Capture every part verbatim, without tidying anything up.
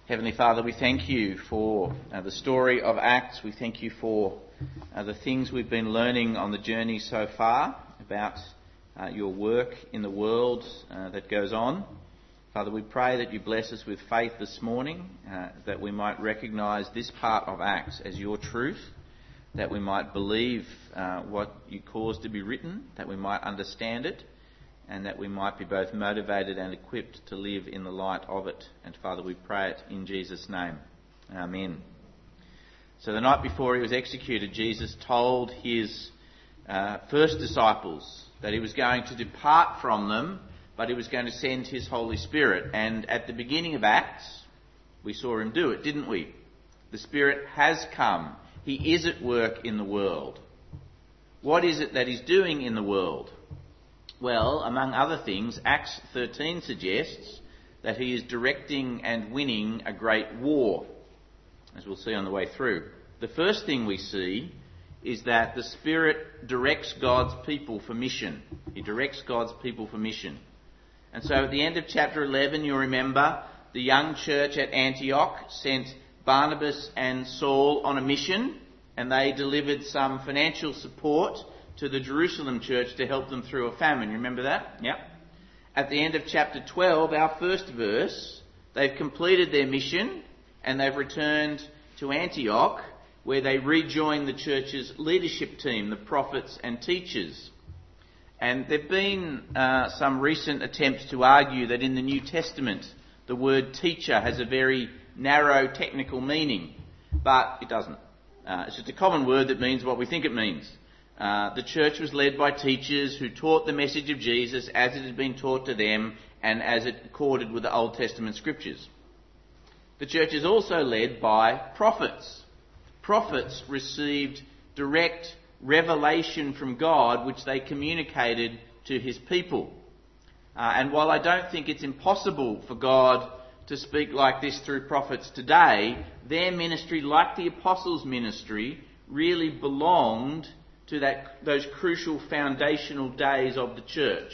Heavenly Father, we thank you for uh, the story of Acts. We thank you for uh, the things we've been learning on the journey so far about uh, your work in the world uh, that goes on. Father, we pray that you bless us with faith this morning, uh, that we might recognise this part of Acts as your truth, that we might believe uh, what you cause to be written, that we might understand it, and that we might be both motivated and equipped to live in the light of it. And Father, we pray it in Jesus' name. Amen. So the night before he was executed, Jesus told his uh, first disciples that he was going to depart from them, but he was going to send his Holy Spirit. And at the beginning of Acts, we saw him do it, didn't we? The Spirit has come. He is at work in the world. What is it that he's doing in the world? Well, among other things, Acts thirteen suggests that he is directing and winning a great war, as we'll see on the way through. The first thing we see is that the Spirit directs God's people for mission. He directs God's people for mission. And so at the end of chapter eleven, you'll remember the young church at Antioch sent Barnabas and Saul on a mission, and they delivered some financial support to the Jerusalem church to help them through a famine. You remember that? Yep. At the end of chapter twelve, our first verse, they've completed their mission and they've returned to Antioch, where they rejoin the church's leadership team, the prophets and teachers. And there have been uh, some recent attempts to argue that in the New Testament the word teacher has a very narrow technical meaning, but it doesn't. Uh, it's just a common word that means what we think it means. Uh, the church was led by teachers who taught the message of Jesus as it had been taught to them and as it accorded with the Old Testament scriptures. The church is also led by prophets. Prophets received direct revelation from God which they communicated to his people. Uh, and while I don't think it's impossible for God to speak like this through prophets today, their ministry, like the apostles' ministry, really belonged to that, those crucial foundational days of the church.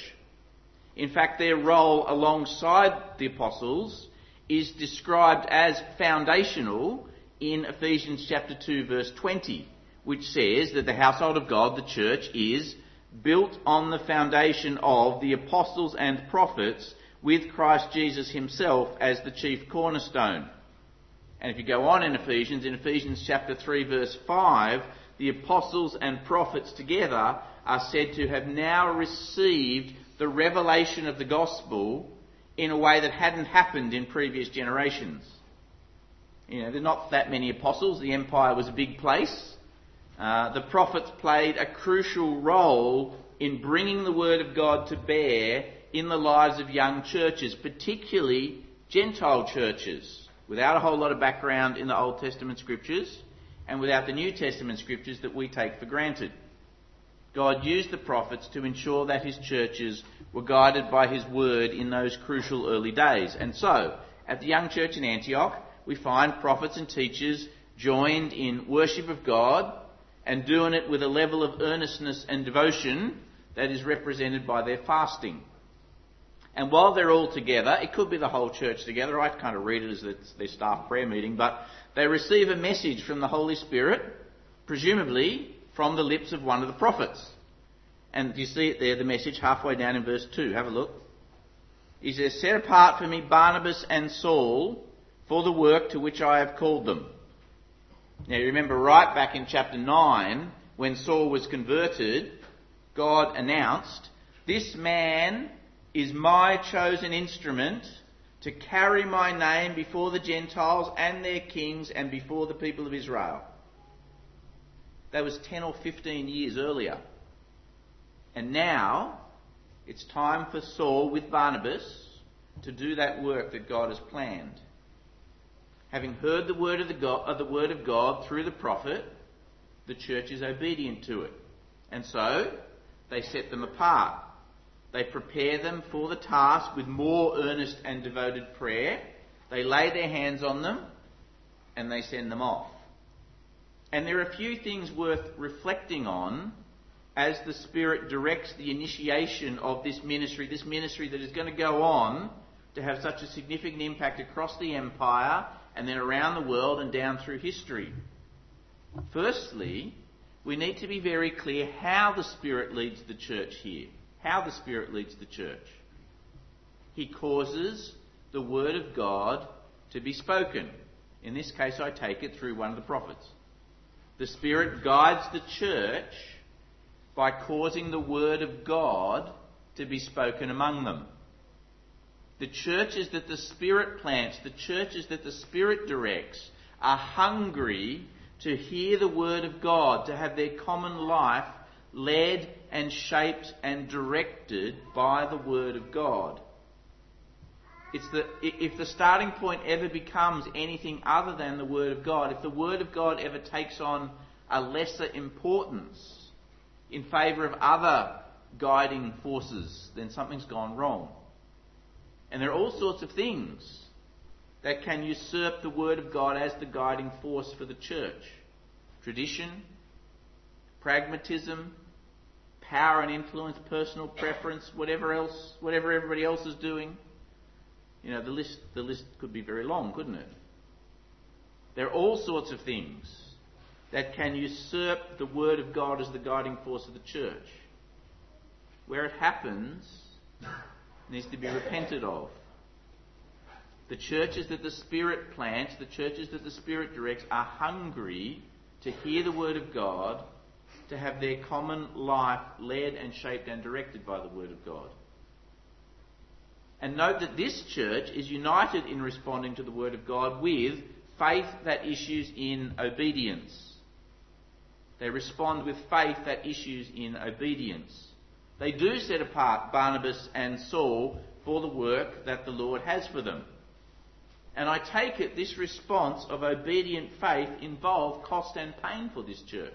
In fact, their role alongside the apostles is described as foundational in Ephesians chapter two verse twenty, which says that the household of God, the church, is built on the foundation of the apostles and prophets, with Christ Jesus himself as the chief cornerstone. And if you go on in Ephesians, in Ephesians chapter three verse five, the apostles and prophets together are said to have now received the revelation of the gospel in a way that hadn't happened in previous generations. You know, there are not that many apostles. The empire was a big place. Uh, the prophets played a crucial role in bringing the word of God to bear in the lives of young churches, particularly Gentile churches, without a whole lot of background in the Old Testament scriptures and without the New Testament scriptures that we take for granted. God used the prophets to ensure that his churches were guided by his word in those crucial early days. And so, at the young church in Antioch, we find prophets and teachers joined in worship of God and doing it with a level of earnestness and devotion that is represented by their fasting. And while they're all together, it could be the whole church together, I kind of read it as their staff prayer meeting, but they receive a message from the Holy Spirit, presumably from the lips of one of the prophets. And you see it there, the message, halfway down in verse two. Have a look. He says, "Set apart for me Barnabas and Saul for the work to which I have called them." Now you remember right back in chapter nine, when Saul was converted, God announced, "This man is my chosen instrument to carry my name before the Gentiles and their kings and before the people of Israel." That was ten or fifteen years earlier. And now it's time for Saul with Barnabas to do that work that God has planned. Having heard the word of the God, of the word of God through the prophet, the church is obedient to it. And so they set them apart. They prepare them for the task with more earnest and devoted prayer. They lay their hands on them and they send them off. And there are a few things worth reflecting on as the Spirit directs the initiation of this ministry, this ministry that is going to go on to have such a significant impact across the empire and then around the world and down through history? Firstly, we need to be very clear how the Spirit leads the church here. How the Spirit leads the church. He causes the Word of God to be spoken. In this case, I take it through one of the prophets. The Spirit guides the church by causing the Word of God to be spoken among them. The churches that the Spirit plants, the churches that the Spirit directs, are hungry to hear the Word of God, to have their common life led and shaped and directed by the Word of God. It's the, if the starting point ever becomes anything other than the Word of God, if the Word of God ever takes on a lesser importance in favour of other guiding forces, then something's gone wrong. And there are all sorts of things that can usurp the Word of God as the guiding force for the church. Tradition, pragmatism, power and influence, personal preference, whatever else, whatever everybody else is doing. You know, the list, the list could be very long, couldn't it? There are all sorts of things that can usurp the Word of God as the guiding force of the church. Where it happens, it needs to be repented of. The churches that the Spirit plants, the churches that the Spirit directs, are hungry to hear the Word of God, to have their common life led and shaped and directed by the Word of God. And note that this church is united in responding to the Word of God with faith that issues in obedience. They respond with faith that issues in obedience. They do set apart Barnabas and Saul for the work that the Lord has for them. And I take it this response of obedient faith involved cost and pain for this church.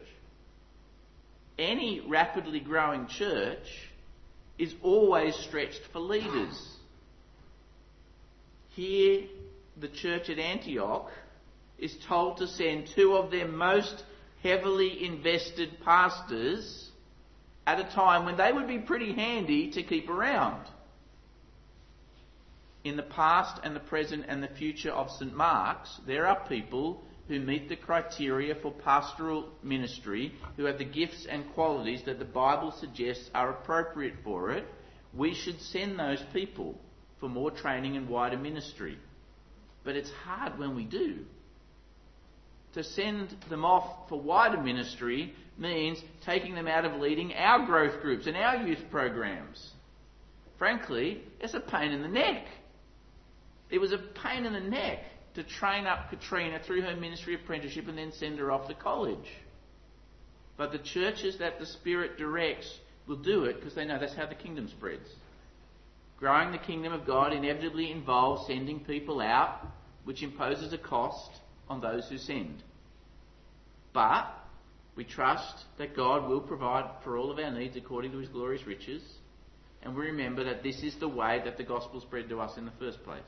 Any rapidly growing church is always stretched for leaders. Here, the church at Antioch is told to send two of their most heavily invested pastors at a time when they would be pretty handy to keep around. In the past and the present and the future of Saint Mark's, there are people who meet the criteria for pastoral ministry, who have the gifts and qualities that the Bible suggests are appropriate for it. We should send those people for more training and wider ministry. But it's hard when we do. To send them off for wider ministry means taking them out of leading our growth groups and our youth programs. Frankly, it's a pain in the neck. It was a pain in the neck to train up Katrina through her ministry apprenticeship and then send her off to college. But the churches that the Spirit directs will do it because they know that's how the kingdom spreads. Growing the kingdom of God inevitably involves sending people out, which imposes a cost on those who send. But we trust that God will provide for all of our needs according to His glorious riches, and we remember that this is the way that the gospel spread to us in the first place.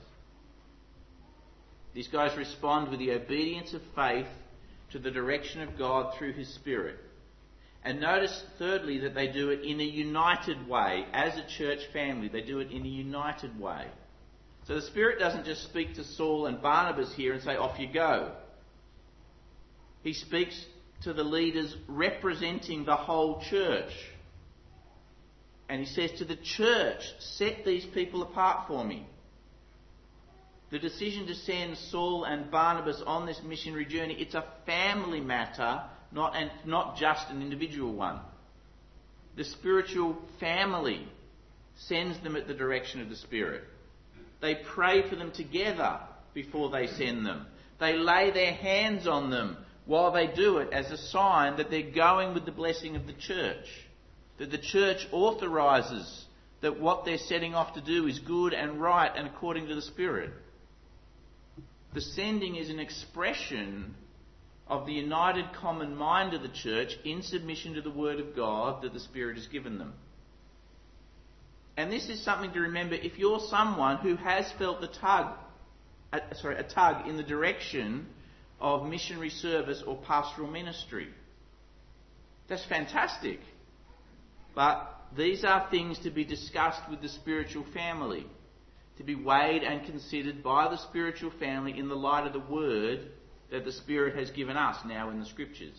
These guys respond with the obedience of faith to the direction of God through His Spirit. And notice, thirdly, that they do it in a united way. As a church family, they do it in a united way. So the Spirit doesn't just speak to Saul and Barnabas here and say, off you go. He speaks to the leaders representing the whole church. And He says to the church, set these people apart for me. The decision to send Saul and Barnabas on this missionary journey, it's a family matter, not, and not just an individual one. The spiritual family sends them at the direction of the Spirit. They pray for them together before they send them. They lay their hands on them while they do it as a sign that they're going with the blessing of the church. That the church authorises that what they're setting off to do is good and right and according to the Spirit. The sending is an expression of the united common mind of the church in submission to the Word of God that the Spirit has given them. And this is something to remember if you're someone who has felt the tug, uh, sorry, a tug in the direction of missionary service or pastoral ministry. That's fantastic. But these are things to be discussed with the spiritual family. to be weighed and considered by the spiritual family in the light of the word that the Spirit has given us now in the Scriptures.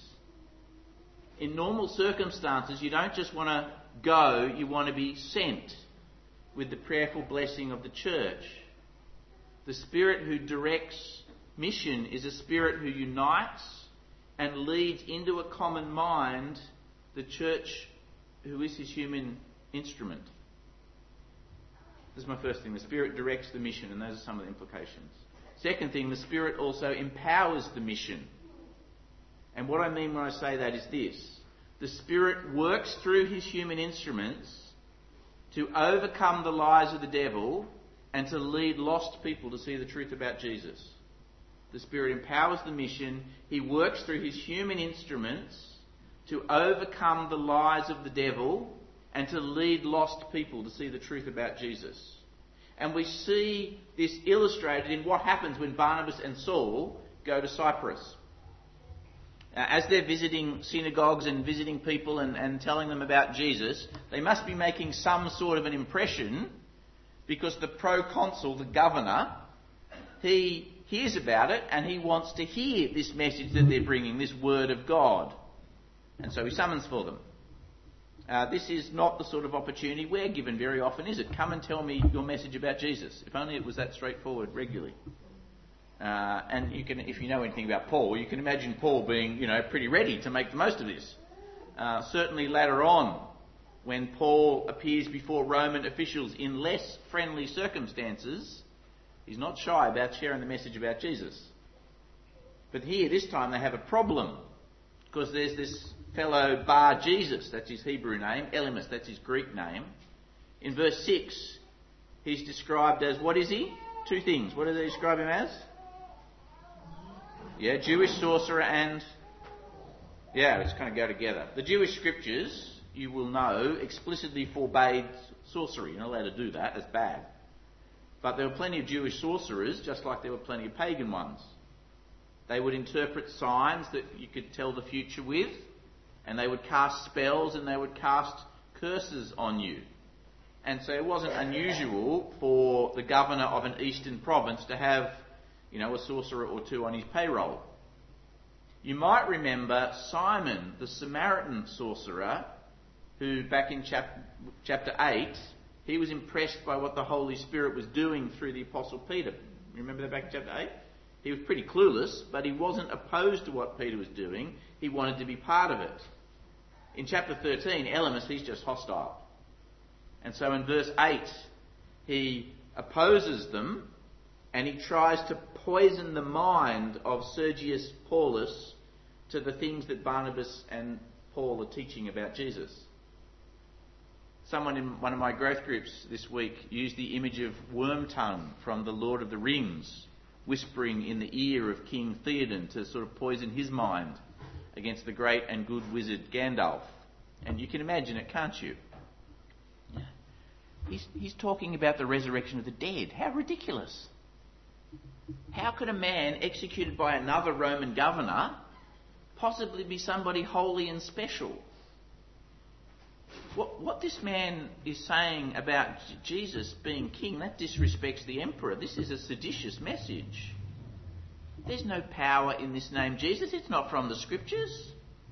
In normal circumstances, you don't just want to go, you want to be sent with the prayerful blessing of the church. The Spirit who directs mission is a Spirit who unites and leads into a common mind the church who is his human instrument. This is my first thing. The Spirit directs the mission, and those are some of the implications. Second thing, the Spirit also empowers the mission. And what I mean when I say that is this. The Spirit works through his human instruments to overcome the lies of the devil and to lead lost people to see the truth about Jesus. The Spirit empowers the mission. He works through his human instruments to overcome the lies of the devil and to lead lost people to see the truth about Jesus. And we see this illustrated in what happens when Barnabas and Saul go to Cyprus. Uh, as they're visiting synagogues and visiting people and, and telling them about Jesus, they must be making some sort of an impression, because the proconsul, the governor, he hears about it and he wants to hear this message that they're bringing, this word of God. And so he summons for them. Uh, this is not the sort of opportunity we're given very often, is it? Come and tell me your message about Jesus. If only it was that straightforward regularly. Uh, and you can, if you know anything about Paul, you can imagine Paul being, you know, pretty ready to make the most of this. Uh, certainly later on, when Paul appears before Roman officials in less friendly circumstances, he's not shy about sharing the message about Jesus. But here, this time, they have a problem, because there's this fellow Bar Jesus, that's his Hebrew name, Elymas, that's his Greek name. In verse six, he's described as, what is he? Two things. What do they describe him as? Yeah, Jewish sorcerer and... Yeah, let's kind of go together. The Jewish scriptures, you will know, explicitly forbade sorcery. You're not allowed to do that, that's bad. But there were plenty of Jewish sorcerers, just like there were plenty of pagan ones. They would interpret signs that you could tell the future with, and they would cast spells and they would cast curses on you. And so it wasn't unusual for the governor of an eastern province to have, you know, a sorcerer or two on his payroll. You might remember Simon, the Samaritan sorcerer, who back in chap- chapter eight, he was impressed by what the Holy Spirit was doing through the Apostle Peter. Remember that back in chapter eight? He was pretty clueless, but he wasn't opposed to what Peter was doing. He wanted to be part of it. In chapter thirteen, Elymas, he's just hostile. And so in verse eight, he opposes them and he tries to poison the mind of Sergius Paulus to the things that Barnabas and Paul are teaching about Jesus. Someone in one of my growth groups this week used the image of Wormtongue from The Lord of the Rings, whispering in the ear of King Theoden to sort of poison his mind against the great and good wizard Gandalf. And you can imagine it, can't you? He's, he's talking about the resurrection of the dead. How ridiculous. How could a man executed by another Roman governor possibly be somebody holy and special? What, what this man is saying about Jesus being king, that disrespects the emperor. This is a seditious message. There's no power in this name Jesus. It's not from the scriptures.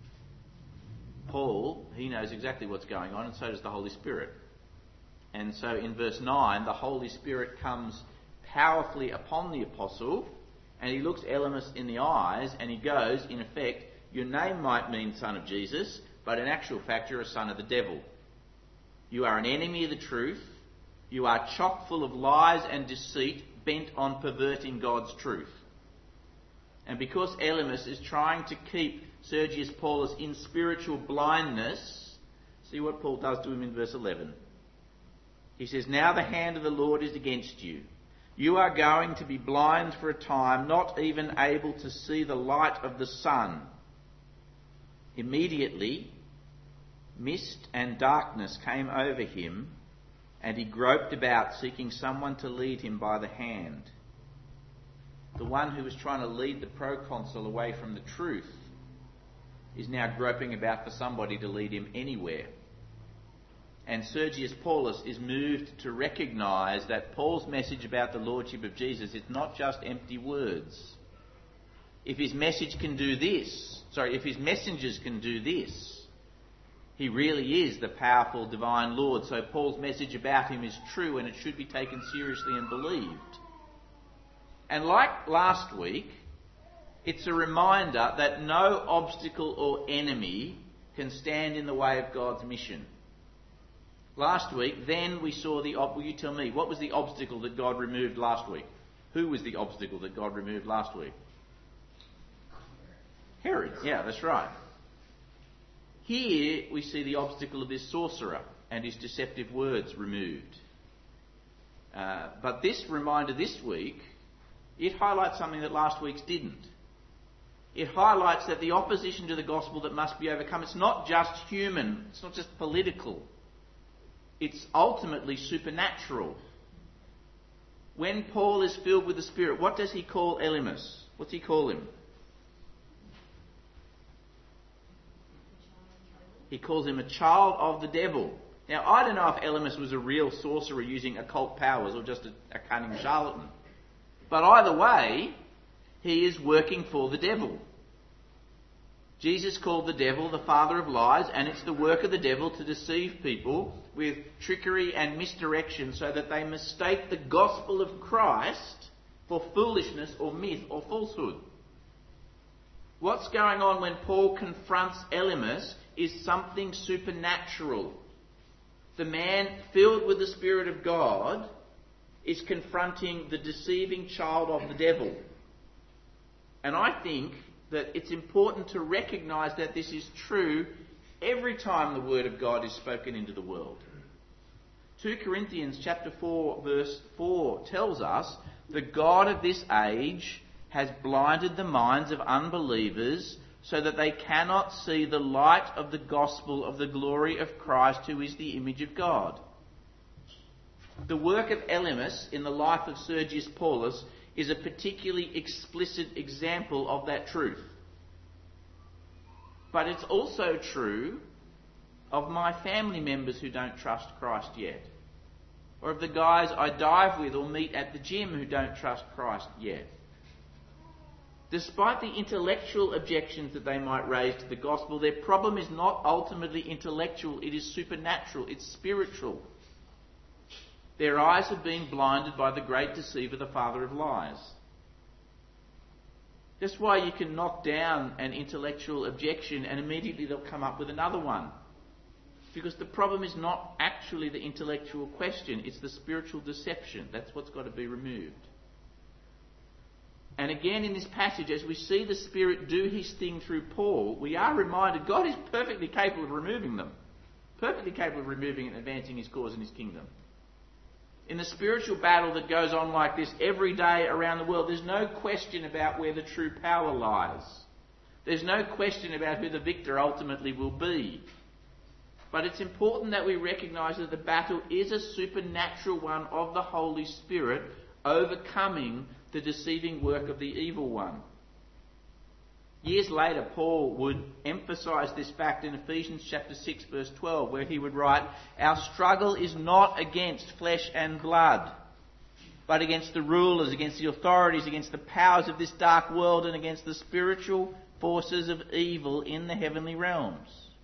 Paul, he knows exactly what's going on, and so does the Holy Spirit. And so in verse nine, the Holy Spirit comes powerfully upon the apostle, and he looks Elymas in the eyes, and he goes, in effect, your name might mean son of Jesus, but in actual fact you're a son of the devil. You are an enemy of the truth. You are chock full of lies and deceit, bent on perverting God's truth. And because Elymas is trying to keep Sergius Paulus in spiritual blindness, see what Paul does to him in verse eleven. He says, now the hand of the Lord is against you. You are going to be blind for a time, not even able to see the light of the sun. Immediately, mist and darkness came over him, and he groped about, seeking someone to lead him by the hand. The one who was trying to lead the proconsul away from the truth is now groping about for somebody to lead him anywhere. And Sergius Paulus is moved to recognise that Paul's message about the Lordship of Jesus is not just empty words. If his message can do this, sorry, if his messengers can do this, he really is the powerful divine Lord. So Paul's message about him is true and it should be taken seriously and believed. And like last week, it's a reminder that no obstacle or enemy can stand in the way of God's mission. Last week, then we saw the... Will you tell me, what was the obstacle that God removed last week? Who was the obstacle that God removed last week? Herod. Yeah, that's right. Here we see the obstacle of this sorcerer and his deceptive words removed. Uh, but this reminder this week, it highlights something that last week's didn't. It highlights that the opposition to the gospel that must be overcome, it's not just human, it's not just political. It's ultimately supernatural. When Paul is filled with the Spirit, what does he call Elymas? What's he call him? He calls him a child of the devil. Now, I don't know if Elymas was a real sorcerer using occult powers or just a, a cunning charlatan. But either way, he is working for the devil. Jesus called the devil the father of lies, and it's the work of the devil to deceive people with trickery and misdirection so that they mistake the gospel of Christ for foolishness or myth or falsehood. What's going on when Paul confronts Elymas is something supernatural. The man filled with the Spirit of God is confronting the deceiving child of the devil. And I think that it's important to recognise that this is true every time the Word of God is spoken into the world. Second Corinthians chapter four verse four tells us the God of this age has blinded the minds of unbelievers so that they cannot see the light of the gospel of the glory of Christ, who is the image of God. The work of Elymas in the life of Sergius Paulus is a particularly explicit example of that truth. But it's also true of my family members who don't trust Christ yet, or of the guys I dive with or meet at the gym who don't trust Christ yet. Despite the intellectual objections that they might raise to the gospel, their problem is not ultimately intellectual, it is supernatural, it's spiritual. Their eyes have been blinded by the great deceiver, the father of lies. That's why you can knock down an intellectual objection and immediately they'll come up with another one. Because the problem is not actually the intellectual question, it's the spiritual deception. That's what's got to be removed. And again in this passage, as we see the Spirit do his thing through Paul, we are reminded God is perfectly capable of removing them. Perfectly capable of removing and advancing his cause and his kingdom. In the spiritual battle that goes on like this every day around the world, there's no question about where the true power lies. There's no question about who the victor ultimately will be. But it's important that we recognise that the battle is a supernatural one of the Holy Spirit overcoming the deceiving work of the evil one. Years later, Paul would emphasise this fact in Ephesians chapter six verse twelve, where he would write, "Our struggle is not against flesh and blood, but against the rulers, against the authorities, against the powers of this dark world, and against the spiritual forces of evil in the heavenly realms."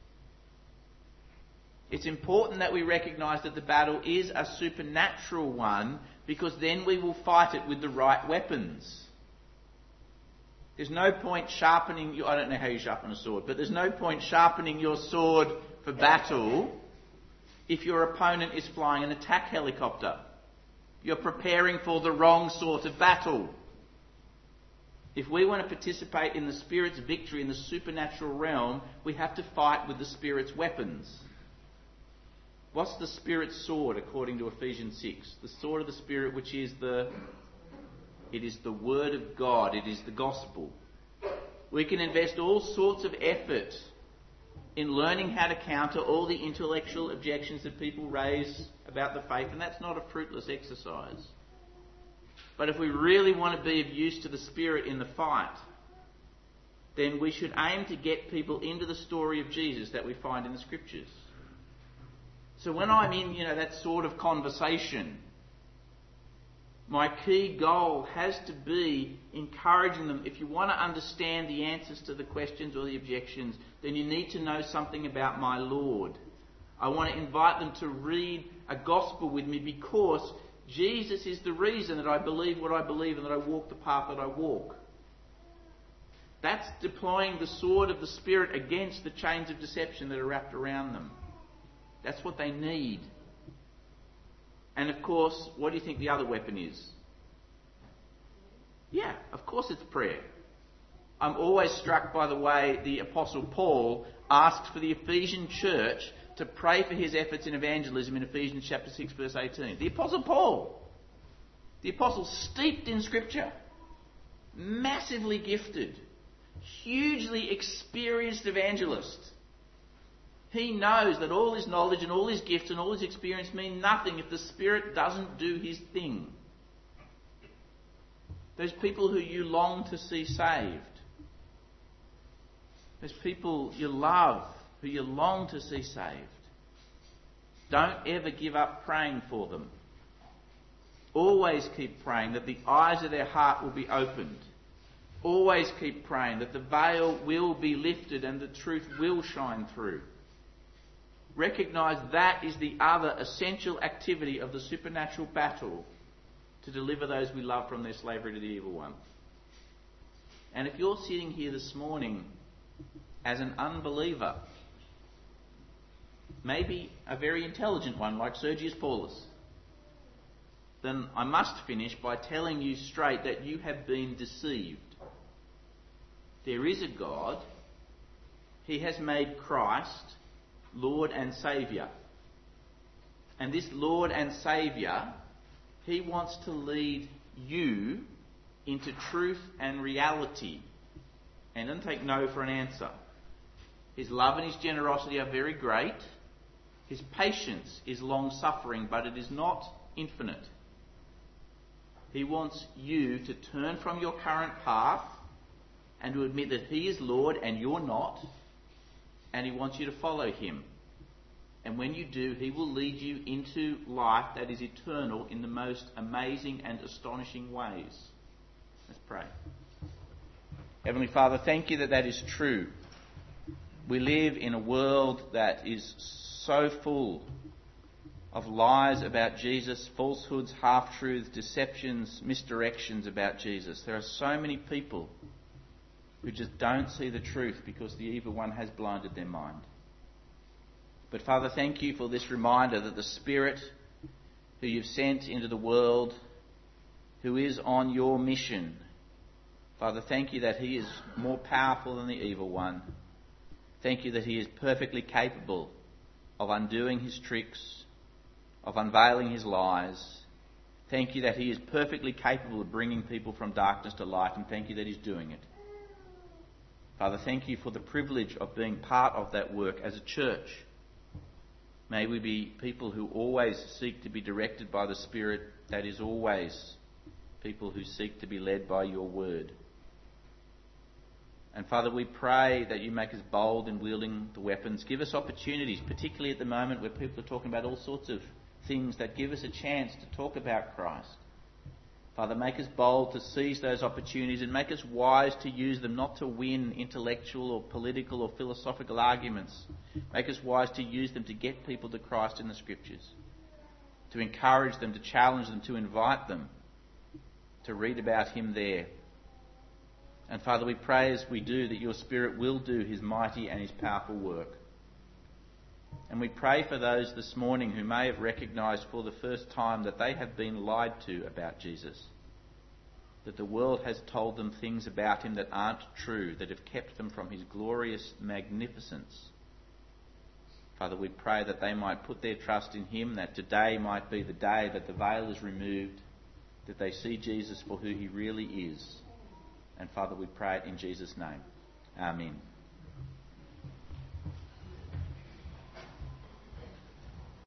It's important that we recognise that the battle is a supernatural one, because then we will fight it with the right weapons. There's no point sharpening your... I don't know how you sharpen a sword, but there's no point sharpening your sword for battle if your opponent is flying an attack helicopter. You're preparing for the wrong sort of battle. If we want to participate in the Spirit's victory in the supernatural realm, we have to fight with the Spirit's weapons. What's the Spirit's sword according to Ephesians six? The sword of the Spirit, which is the... It is the Word of God. It is the Gospel. We can invest all sorts of effort in learning how to counter all the intellectual objections that people raise about the faith, and that's not a fruitless exercise. But if we really want to be of use to the Spirit in the fight, then we should aim to get people into the story of Jesus that we find in the Scriptures. So when I'm in, you know, that sort of conversation, my key goal has to be encouraging them. If you want to understand the answers to the questions or the objections, then you need to know something about my Lord. I want to invite them to read a gospel with me, because Jesus is the reason that I believe what I believe and that I walk the path that I walk. That's deploying the sword of the Spirit against the chains of deception that are wrapped around them. That's what they need. And of course, what do you think the other weapon is? Yeah, of course it's prayer. I'm always struck by the way the Apostle Paul asks for the Ephesian church to pray for his efforts in evangelism in Ephesians chapter six verse eighteen. The Apostle Paul, the Apostle steeped in Scripture, massively gifted, hugely experienced evangelist. He knows that all his knowledge and all his gifts and all his experience mean nothing if the Spirit doesn't do his thing. Those people who you long to see saved, those people you love, who you long to see saved, don't ever give up praying for them. Always keep praying that the eyes of their heart will be opened. Always keep praying that the veil will be lifted and the truth will shine through. Recognise that is the other essential activity of the supernatural battle to deliver those we love from their slavery to the evil one. And if you're sitting here this morning as an unbeliever, maybe a very intelligent one like Sergius Paulus, then I must finish by telling you straight that you have been deceived. There is a God. He has made Christ Lord and Saviour. And this Lord and Saviour, He wants to lead you into truth and reality. And doesn't take no for an answer. His love and His generosity are very great. His patience is long-suffering, but it is not infinite. He wants you to turn from your current path and to admit that He is Lord and you're not. And He wants you to follow Him. And when you do, He will lead you into life that is eternal in the most amazing and astonishing ways. Let's pray. Heavenly Father, thank You that that is true. We live in a world that is so full of lies about Jesus, falsehoods, half-truths, deceptions, misdirections about Jesus. There are so many people who just don't see the truth because the evil one has blinded their mind. But Father, thank You for this reminder that the Spirit who You've sent into the world, who is on Your mission, Father, thank You that He is more powerful than the evil one. Thank You that He is perfectly capable of undoing his tricks, of unveiling his lies. Thank You that He is perfectly capable of bringing people from darkness to light, and thank You that He's doing it. Father, thank You for the privilege of being part of that work as a church. May we be people who always seek to be directed by the Spirit, that is always people who seek to be led by Your word. And Father, we pray that You make us bold in wielding the weapons. Give us opportunities, particularly at the moment where people are talking about all sorts of things that give us a chance to talk about Christ. Father, make us bold to seize those opportunities and make us wise to use them, not to win intellectual or political or philosophical arguments. Make us wise to use them to get people to Christ in the Scriptures, to encourage them, to challenge them, to invite them to read about Him there. And Father, we pray as we do that Your Spirit will do His mighty and His powerful work. And we pray for those this morning who may have recognised for the first time that they have been lied to about Jesus, that the world has told them things about Him that aren't true, that have kept them from His glorious magnificence. Father, we pray that they might put their trust in Him, that today might be the day that the veil is removed, that they see Jesus for who He really is. And Father, we pray it in Jesus' name. Amen.